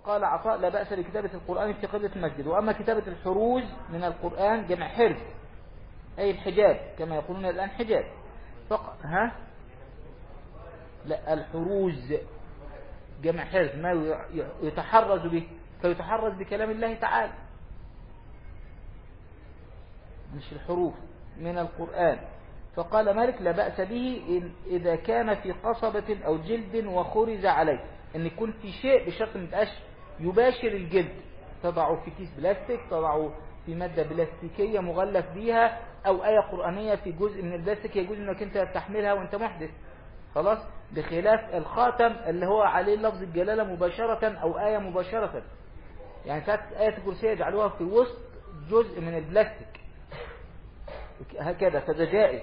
وقال عطاء لا بأس بكتابة القرآن في قبلة المسجد. وأما كتابة الحروز من القرآن جمع حرز أي الحجاب كما يقولون الآن حجاب لا الحروز جمع حرز ما يتحرز به، فيتحرز بكلام الله تعالى مش الحروف من القرآن. فقال مالك لا بأس به إذا كان في قصبة أو جلد وخرز عليه، أن يكون في شيء بشرط ما يبقاش يباشر الجلد، تضعه في كيس بلاستيك، تضعه في مادة بلاستيكية مغلف بيها، أو آية قرآنية في جزء من البلاستيك يجوز أنك أنت تحملها وأنت محدث خلاص، بخلاف الخاتم اللي هو عليه لفظ الجلالة مباشرة أو آية مباشرة. يعني ساعات آية الكرسي يجعلوها في وسط جزء من البلاستيك هكذا، فده جائز.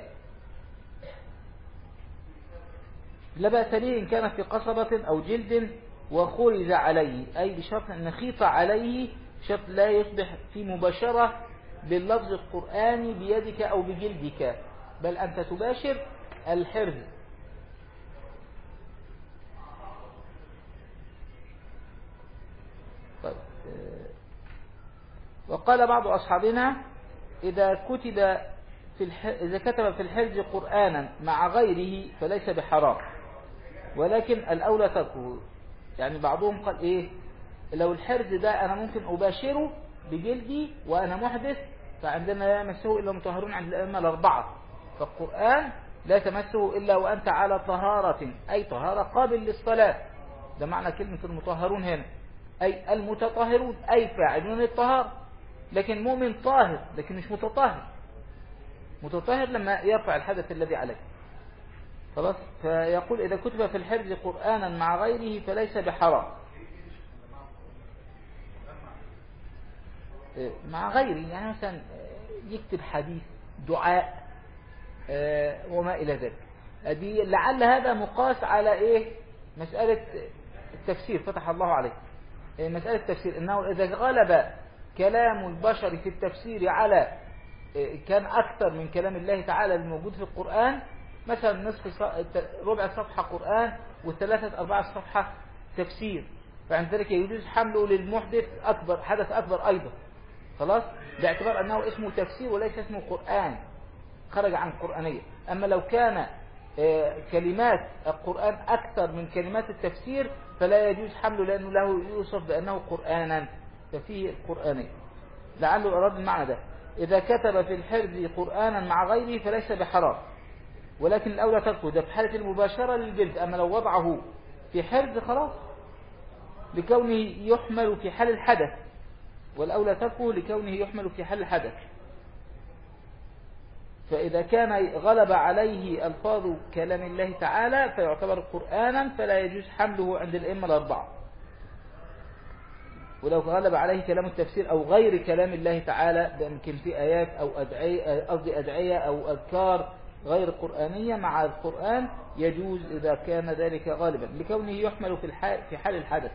لا بأس به إن كان في قصبة أو جلد وخرز عليه، أي بشرط أن نخيط عليه شرط لا يصبح في مباشرة باللفظ القرآني بيدك أو بجلدك، بل أنت تباشر الحرز. طيب. وقال بعض أصحابنا إذا كتب في الحرز قرآنا مع غيره فليس بحرام، ولكن الأولى تركه. يعني بعضهم قال إيه، لو الحرز ده أنا ممكن أباشره بجلدي وأنا محدث، فعندنا لا يمسه إلا مطهرون عند الأئمة الأربعة، فالقرآن لا تمسه إلا وأنت على طهارة، أي طهارة قابل للصلاة. ده معنى كلمة المطهرون هنا، أي المتطهرون أي فاعلون الطهارة. لكن مؤمن طاهر لكن مش متطهر، متطهر لما يرفع الحدث الذي عليه خلاص. فيقول إذا كتب في الحرز قرآنا مع غيره فليس بحرام. مع غيره يعني مثلا يكتب حديث دعاء وما إلى ذلك، دي لعل هذا مقاس على إيه، مسألة التفسير فتح الله عليه. مسألة التفسير إنه إذا غلب كلام البشر في التفسير على كان أكثر من كلام الله تعالى الموجود في القرآن، مثلا ربع صفحة قرآن وثلاثة أربعة صفحة تفسير، فعند ذلك يجوز حمله للمحدث أكبر، حدث أكبر أيضا خلاص، باعتبار أنه اسمه تفسير وليس اسمه قرآن، خرج عن القرآنية. أما لو كان كلمات القرآن أكثر من كلمات التفسير فلا يجوز حمله، لأنه له يوصف بأنه قرآنا، ففيه القرآنية. لعله أراد المعنى ده. إذا كتب في الحرز قرآنا مع غيره فليس بحرام، ولكن الأولى تركه، ده في حالة المباشرة للجلد. أما لو وضعه في حرز خلاص لكونه يحمل في حال الحدث، والأولى تركه لكونه يحمل في حال الحدث. فإذا كان غلب عليه ألفاظ كلام الله تعالى فيعتبر قرآنا، فلا يجوز حمله عند الأئمة الأربعة. ولو غلب عليه كلام التفسير أو غير كلام الله تعالى، ده يمكن في آيات أو أدعية أو أذكار غير قرآنية مع القرآن، يجوز إذا كان ذلك غالبا لكونه يحمل في حال الحدث.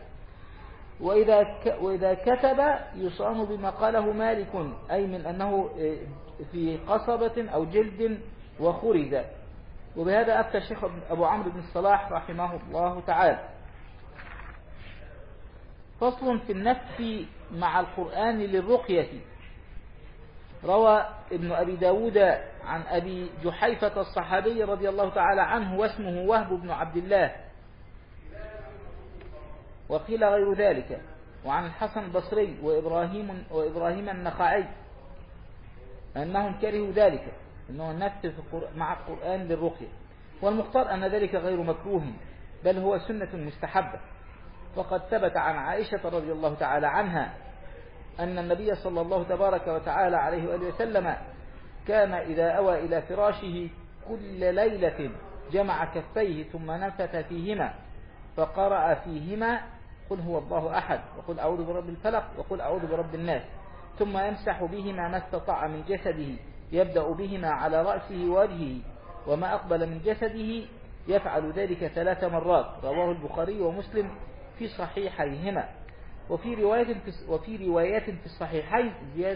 وإذا كتب يصان بما قاله مالك، أي من أنه في قصبة أو جلد وخرز. وبهذا أفتى الشيخ أبو عمرو بن الصلاح رحمه الله تعالى. فصل في النفس مع القرآن للرقية. روى ابن أبي داود عن أبي جحيفة الصحابي رضي الله تعالى عنه واسمه وهب بن عبد الله، وقيل غير ذلك، وعن الحسن البصري وإبراهيم النخعي أنهم كرهوا ذلك، أنه النفس مع القرآن للرقية. والمختار أن ذلك غير مكروه، بل هو سنة مستحبة. وقد ثبت عن عائشة رضي الله تعالى عنها أن النبي صلى الله تبارك وتعالى عليه وآله وسلم كان إذا أوى إلى فراشه كل ليلة جمع كفيه ثم نفث فيهما فقرأ فيهما قل هو الله أحد وقل أعوذ برب الفلق وقل أعوذ برب الناس، ثم يمسح بهما ما استطاع من جسده، يبدأ بهما على رأسه ووجهه وما أقبل من جسده، يفعل ذلك 3 مرات. رواه البخاري ومسلم في صحيحيهما. وفي روايات في الصحيحين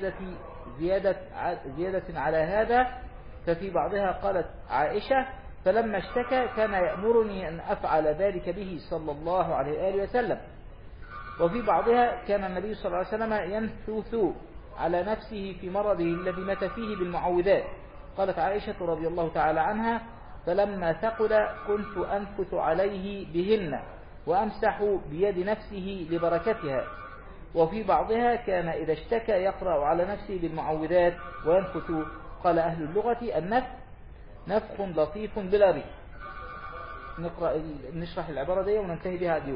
زيادة على هذا، ففي بعضها قالت عائشة فلما اشتكى كان يأمرني أن أفعل ذلك به صلى الله عليه وآله وسلم. وفي بعضها كان النبي صلى الله عليه وسلم ينفث على نفسه في مرضه الذي مات فيه بالمعوذات. قالت عائشة رضي الله تعالى عنها: فلما ثقل كنت أنفث عليه بهن وأمسح بيد نفسه لبركتها. وفي بعضها كان إذا اشتكى يقرأ على نفسه بالمعوذات وينفث. قال أهل اللغة: النفث نفخ لطيف بلا ريح. نشرح العبارة دي وننتهي بها اليوم.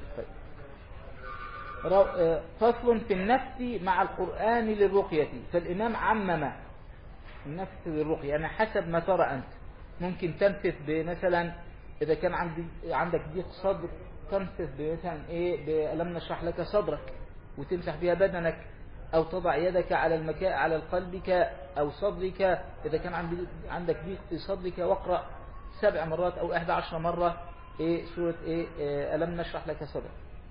فصل في النفث مع القرآن للرقية. فالإمام عمم النفث للرقية، يعني حسب ما ترى أنت. ممكن تنفث بمثلا إذا كان عندك ضيق صدر، تنفث بمثلا بألم نشرح لك صدرك وتمسح بها بدنك، أو تضع يدك على قلبك أو صدرك إذا كان عندك ضيق في صدرك، واقرأ 7 مرات أو 11 مرة سورة ألم نشرح لك صدرك.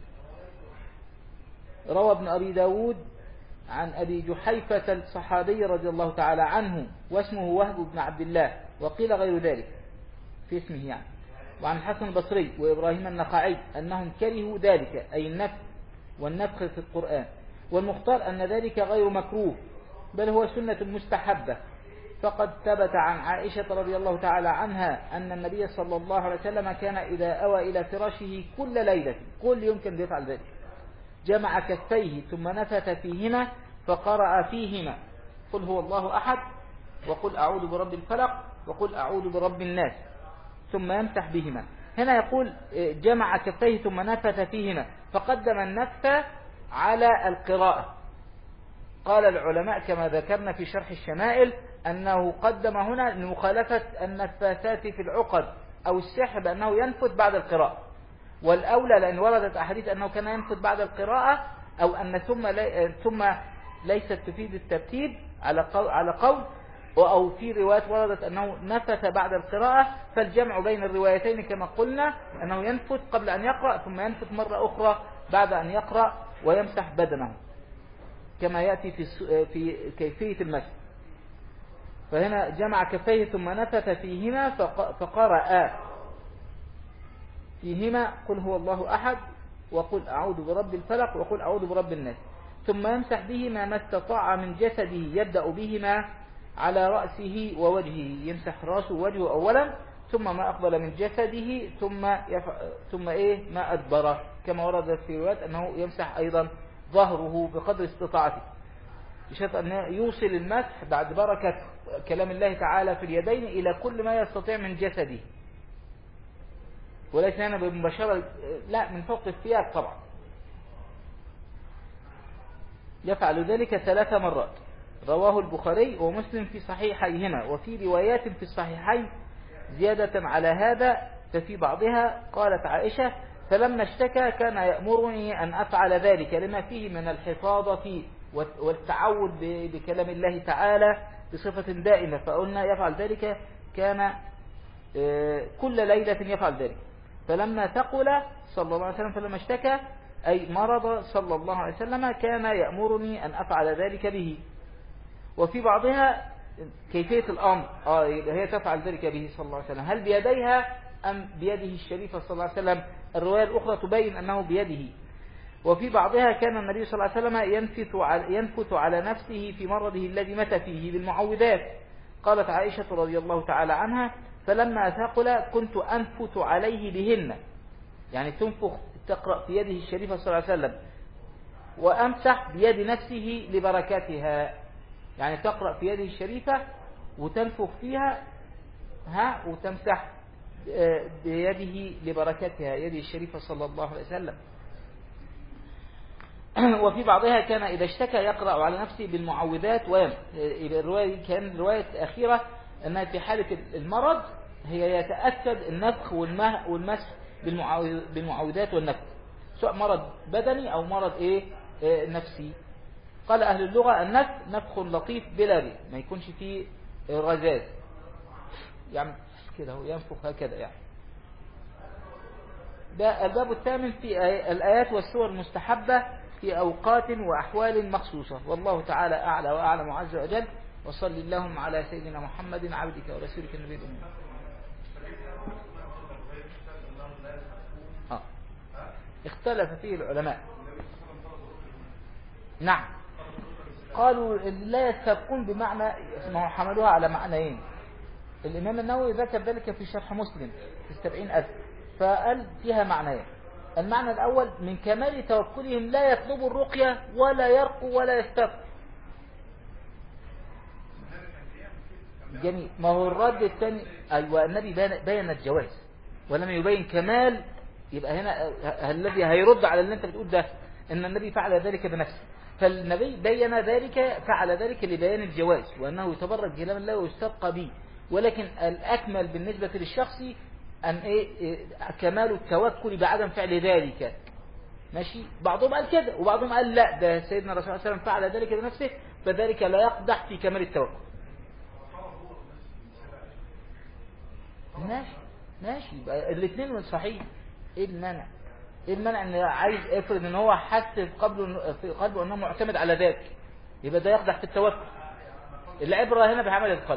روى ابن أبي داود عن أبي جحيفة الصحابي رضي الله تعالى عنه واسمه وهب بن عبد الله، وقيل غير ذلك في اسمه يعني. وعن الحسن البصري وإبراهيم النخعي أنهم كرهوا ذلك، أي النفث والنفخ في القرآن. والمختار أن ذلك غير مكروه، بل هو سنة مستحبة. فقد ثبت عن عائشة رضي الله تعالى عنها أن النبي صلى الله عليه وسلم كان إذا أوى إلى فراشه كل ليلة، كل يوم كان يفعل ذلك، جمع كفيه ثم نفث فيهما فقرأ فيهما قل هو الله أحد، وقل أعوذ برب الفلق، وقل أعوذ برب الناس، ثم يمسح بهما. هنا يقول جمع كفيه ثم نفث فيهما، فقدم النفث على القراءة. قال العلماء كما ذكرنا في شرح الشمائل أنه قدم هنا لمخالفة النفاثات في العقد أو السحر بأنه ينفث بعد القراءة، والأولى لأن وردت أحاديث أنه كان ينفث بعد القراءة، أو أن ثم ليست تفيد الترتيب على قول، أو في روايات وردت أنه نفث بعد القراءة. فالجمع بين الروايتين كما قلنا أنه ينفث قبل أن يقرأ ثم ينفث مرة أخرى بعد أن يقرأ ويمسح بدنه كما يأتي في كيفية المسح. فهنا جمع كفيه ثم نفث فيهما فقرأ فيهما قل هو الله أحد، وقل أعوذ برب الفلق، وقل أعوذ برب الناس، ثم يمسح بهما ما استطاع من جسده، يبدأ بهما على رأسه ووجهه، يمسح رأسه ووجهه أولا، ثم ما أقبل من جسده، ثم ما أدبره، كما ورد في روايات أنه يمسح أيضا ظهره بقدر استطاعته، بشرط أن يوصل المسح بعد بركة كلام الله تعالى في اليدين إلى كل ما يستطيع من جسده، وليس هنا بمباشرة، لا، من فوق الثياب طبعا. يفعل ذلك 3 مرات. رواه البخاري ومسلم في صحيحيهما، وفي روايات في الصحيحين زيادة على هذا. ففي بعضها قالت عائشة: فلما اشتكى كان يأمرني أن أفعل ذلك لما فيه من الحفاظة والتعود بكلام الله تعالى بصفة دائمة. فقلنا يفعل ذلك، كان كل ليلة يفعل ذلك. فلما ثقل صلى الله عليه وسلم، فلما اشتكى أي مرض صلى الله عليه وسلم، كان يأمرني أن أفعل ذلك به. وفي بعضها كيفية الأمر، هي تفعل ذلك به صلى الله عليه وسلم، هل بيديها أم بيده الشريفة صلى الله عليه وسلم؟ الرواية الأخرى تبين أنه بيده. وفي بعضها كان النبي صلى الله عليه وسلم ينفث على نفسه في مرضه الذي مات فيه بالمعوذات. قالت عائشة رضي الله تعالى عنها: فلما ثقل كنت أنفث عليه بهن، يعني تنفخ، تقرأ في يده الشريفة صلى الله عليه وسلم، وأمسح بيد نفسه لبركاتها، يعني تقرأ في يده الشريفة وتنفخ فيها وتمسح بيده لبركتها، يده الشريفة صلى الله عليه وسلم. وفي بعضها كان إذا اشتكى يقرأ على نفسه بالمعوذات ويمسح. الرواية كان رواية أخيرة أنها في حالة المرض هي يتأكد النفخ والمسح بالمعوذات والنفخ، سواء مرض بدني أو مرض نفسي. قال أهل اللغة: النفخ نفخ لطيف بلا ريح، ما يكونش فيه رذاذ، يعني كده هو ينفخ هكذا يعني. ده الباب الثامن في الآيات والسور المستحبة في أوقات وأحوال مخصوصة. والله تعالى أعلى وأعلم عز وجل. وصل اللهم على سيدنا محمد عبدك ورسولك النبي الأمي. اختلف فيه العلماء. نعم. قالوا لا يستبقون بمعنى، ما حملوها على معنيين. الإمام النووي ذكر ذلك في شرح مسلم في السبعين ألف، فقال فيها معنيين. المعنى الأول من كمال توكلهم لا يطلبوا الرقية ولا يرقوا ولا يستبقوا. جميل. ما هو الرد الثاني، أيوة النبي بين الجواز ولم يبين كمال. يبقى هنا الذي هيرد على اللي انت بتقول ده ان النبي فعل ذلك بنفسه، فالنبي بين ذلك، فعل ذلك لبيان الجواز وانه يتبرك بكلام الله ويستبقى به، ولكن الاكمل بالنسبه للشخص ان كمال التوكل بعدم فعل ذلك. ماشي. بعضهم قال كده وبعضهم قال لا، ده سيدنا الرسول صلى الله عليه وسلم فعل ذلك بنفسه، فذلك لا يقدح في كمال التوكل. ماشي ماشي، الاثنين صحيح. ايه المانع؟ ايه المانع ان عايز افرض ان هو حس في قلبه انه معتمد على ذلك، يبقى ده يقدح في التوكل. العبره هنا بعمل القلب.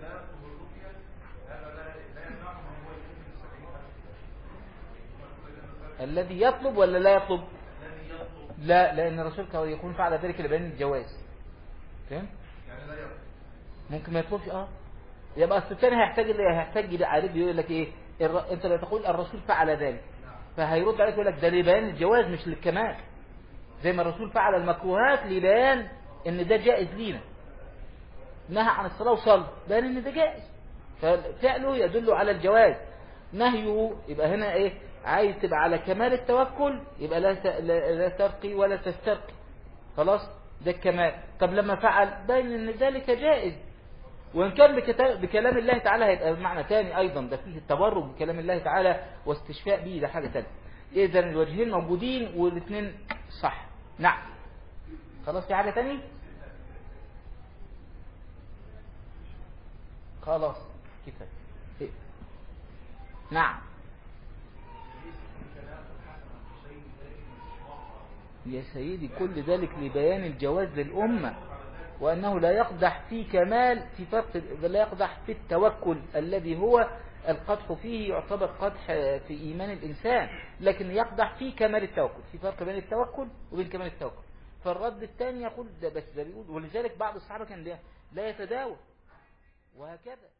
الذي يطلب ولا لا يطلب؟ لا، لان الرسول كان يكون فعل ذلك لبيان الجواز. فهمت؟ ممكن ما يطلبش. يبقى اصل الثاني هيحتاج عليك يقول لك ايه؟ انت لا تقول الرسول فعل ذلك، فهيرد عليك يقول لك ده لبيان الجواز مش للكمال. زي ما الرسول فعل المكروهات لبيان ان ده جائز لينا، نهى عن الصلاه وصلى بيان ان ده جائز، ففعله يدل على الجواز. نهيه يبقى هنا ايه؟ عايز تبقى على كمال التوكل، يبقى لا ترقي ولا تسترقي. خلاص، ده الكمال. طب لما فعل بين ان ذلك جائز، وإن كان بكلام الله تعالى هيبقى بمعنى ثاني أيضا، ده فيه التبرك بكلام الله تعالى واستشفاء به، ده حاجة ثانيه. إذن الوجهين موجودين والاثنين صح. نعم. خلاص، في حاجة ثانيه؟ خلاص كفاية. نعم. يا سيدي كل ذلك لبيان الجواز للأمة، وأنه لا يقدح في كمال، في فرق، لا يقدح في التوكل الذي هو القدح فيه يعتبر قدح في إيمان الإنسان، لكن يقدح في كمال التوكل. في فرق بين التوكل وبين كمال التوكل. فالرد الثاني يقول ده بس، ده بيقول، ولذلك بعض الصحابة كان لا يتداول وهكذا.